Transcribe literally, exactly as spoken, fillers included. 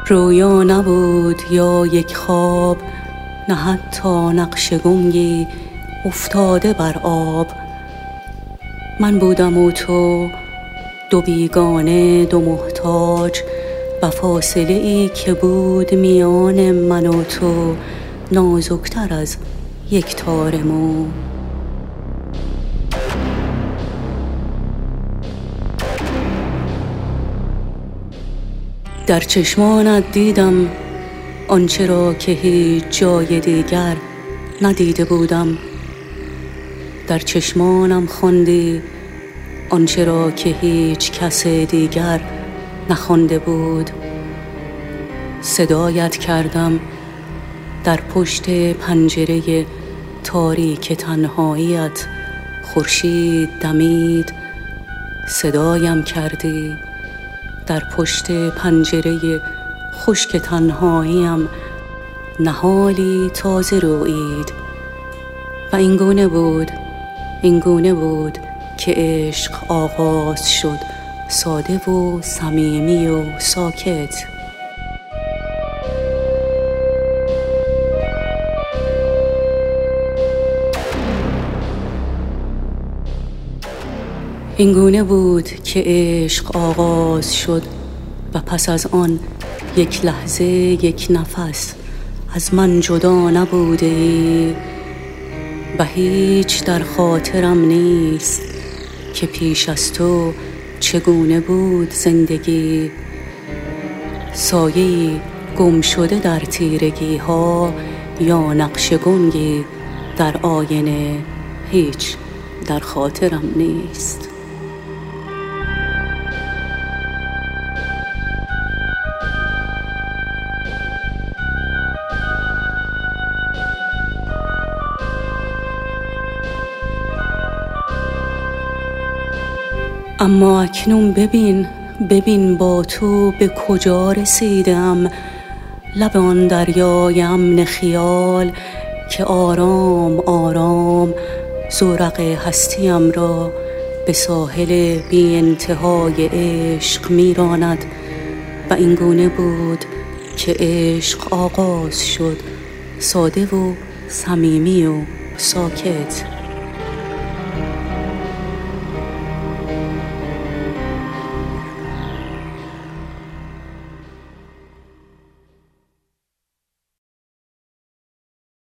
رویا نبود یا یک خواب، نه حتی نقش گنگی افتاده بر آب. من بودم و تو، دو بیگانه، دو محتاج، و فاصله ای که بود میان من و تو نازکتر از یک تار مو. در چشمانت دیدم آنچه را که هیچ جای دیگر ندیده بودم. در چشمانم خواندی آنچه را که هیچ کس دیگر نخوانده بود. صدایت کردم در پشت پنجره تاریک تنهاییت، خورشید دمید. صدایم کردی در پشت پنجره خشک تنهاییم، نهالی تازه رویید. و اینگونه بود اینگونه بود که عشق آغاز شد، ساده و صمیمی و ساکت. اینگونه بود که عشق آغاز شد و پس از آن یک لحظه، یک نفس از من جدا نبودی. و هیچ در خاطرم نیست که پیش از تو چگونه بود زندگی. سایه‌ای گم شده در تیرگی ها، یا نقش گنگی در آینه، هیچ در خاطرم نیست. اما اکنون ببین ببین با تو به کجا رسیدم. لب آن دریای امن خیال که آرام آرام زورق هستیم را به ساحل بی انتهای عشق میراند. و اینگونه بود که عشق آغاز شد، ساده و صمیمی و ساکت.